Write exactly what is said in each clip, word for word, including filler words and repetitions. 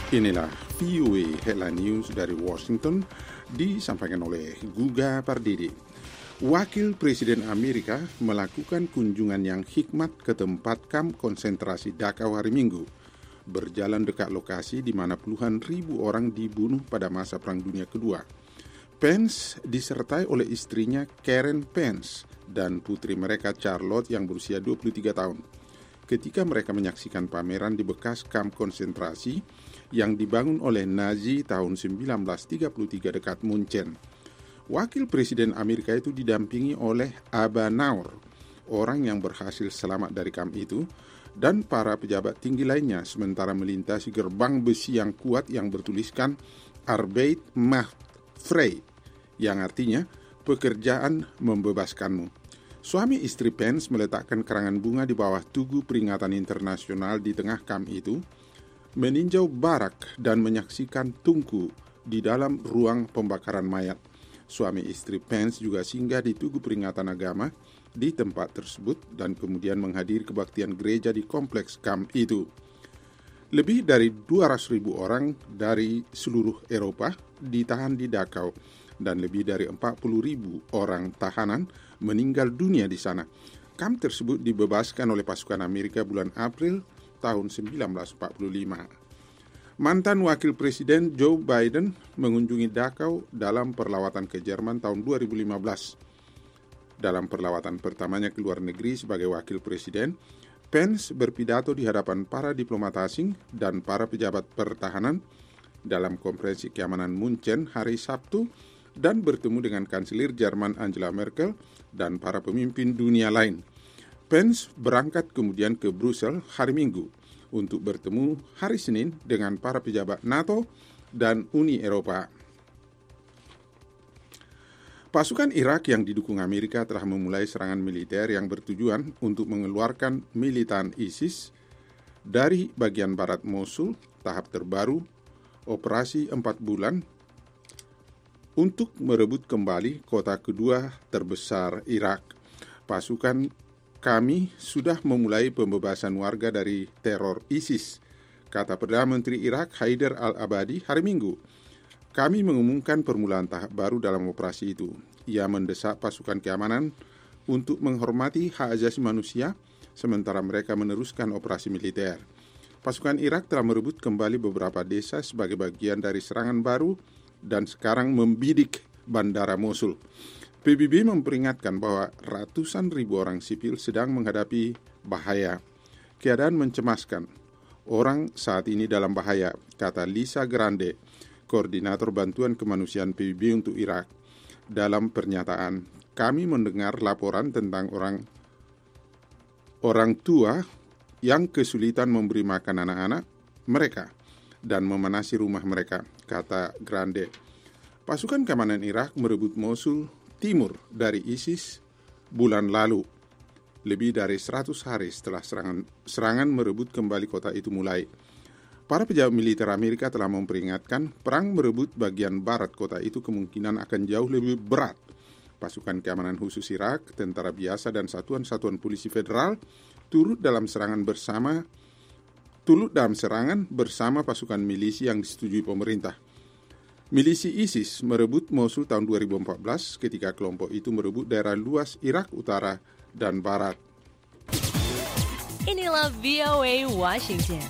Inilah V O A Headline News dari Washington, disampaikan oleh Guga Pardidi. Wakil Presiden Amerika melakukan kunjungan yang hikmat ke tempat kamp konsentrasi Dachau hari Minggu, berjalan dekat lokasi di mana puluhan ribu orang dibunuh pada masa Perang Dunia Kedua. Pence disertai oleh istrinya Karen Pence dan putri mereka Charlotte yang berusia dua puluh tiga tahun. Ketika mereka menyaksikan pameran di bekas kamp konsentrasi yang dibangun oleh Nazi tahun sembilan belas tiga puluh tiga dekat Munchen. Wakil Presiden Amerika itu didampingi oleh Aba Naur, orang yang berhasil selamat dari kamp itu, dan para pejabat tinggi lainnya, sementara melintasi gerbang besi yang kuat yang bertuliskan Arbeit macht frei, yang artinya pekerjaan membebaskanmu. Suami istri Pence meletakkan karangan bunga di bawah tugu peringatan internasional di tengah kamp itu, meninjau barak dan menyaksikan tungku di dalam ruang pembakaran mayat. Suami istri Pence juga singgah di tugu peringatan agama di tempat tersebut dan kemudian menghadiri kebaktian gereja di kompleks kamp itu. Lebih dari dua ratus ribu orang dari seluruh Eropa ditahan di Dachau dan lebih dari empat puluh ribu orang tahanan meninggal dunia di sana. Kamp tersebut dibebaskan oleh pasukan Amerika bulan April tahun sembilan belas empat puluh lima. Mantan Wakil Presiden Joe Biden mengunjungi Dachau dalam perlawatan ke Jerman tahun dua ribu lima belas. Dalam perlawatan pertamanya ke luar negeri sebagai Wakil Presiden, Pence berpidato di hadapan para diplomat asing dan para pejabat pertahanan dalam konferensi keamanan Munchen hari Sabtu dan bertemu dengan Kanselir Jerman Angela Merkel dan para pemimpin dunia lain. Pence berangkat kemudian ke Brussel hari Minggu untuk bertemu hari Senin dengan para pejabat NATO dan Uni Eropa. Pasukan Irak yang didukung Amerika telah memulai serangan militer yang bertujuan untuk mengeluarkan militan ISIS dari bagian barat Mosul, tahap terbaru operasi empat bulan untuk merebut kembali kota kedua terbesar Irak. Pasukan kami sudah memulai pembebasan warga dari teror ISIS, kata Perdana Menteri Irak Haider al-Abadi hari Minggu. Kami mengumumkan permulaan tahap baru dalam operasi itu. Ia mendesak pasukan keamanan untuk menghormati hak asasi manusia, sementara mereka meneruskan operasi militer. Pasukan Irak telah merebut kembali beberapa desa sebagai bagian dari serangan baru dan sekarang membidik bandara Mosul. P B B memperingatkan bahwa ratusan ribu orang sipil sedang menghadapi bahaya. Keadaan mencemaskan. Orang saat ini dalam bahaya, kata Lisa Grande, Koordinator Bantuan Kemanusiaan P B B untuk Irak. Dalam pernyataan, kami mendengar laporan tentang orang orang tua yang kesulitan memberi makan anak-anak mereka dan memanasi rumah mereka, kata Grande. Pasukan keamanan Irak merebut Mosul timur dari ISIS bulan lalu, lebih dari seratus hari setelah serangan, serangan merebut kembali kota itu mulai. Para pejabat militer Amerika telah memperingatkan perang merebut bagian barat kota itu kemungkinan akan jauh lebih berat. Pasukan keamanan khusus Irak, tentara biasa dan satuan-satuan polisi federal turut dalam serangan bersama turut dalam serangan bersama pasukan milisi yang disetujui pemerintah. Milisi ISIS merebut Mosul tahun dua ribu empat belas ketika kelompok itu merebut daerah luas Irak utara dan barat. Inilah V O A Washington.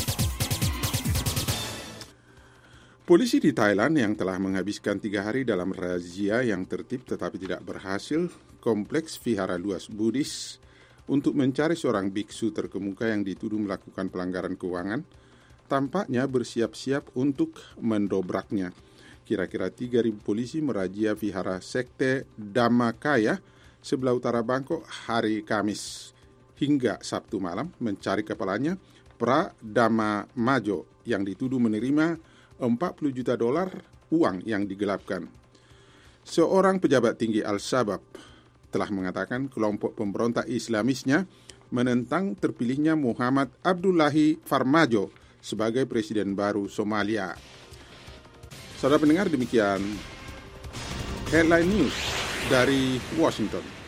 Polisi di Thailand yang telah menghabiskan tiga hari dalam razia yang tertib tetapi tidak berhasil kompleks vihara luas Buddhis untuk mencari seorang biksu terkemuka yang dituduh melakukan pelanggaran keuangan, tampaknya bersiap-siap untuk mendobraknya. Kira-kira tiga ribu polisi merazia vihara sekte Dhammakaya sebelah utara Bangkok hari Kamis hingga Sabtu malam mencari kepalanya, Pra Dhamma-majo, yang dituduh menerima empat puluh juta dolar uang yang digelapkan. Seorang pejabat tinggi Al-Shabaab telah mengatakan kelompok pemberontak Islamisnya menentang terpilihnya Muhammad Abdullahi Farmajo sebagai presiden baru Somalia. Saudara pendengar, demikian Headline News dari Washington.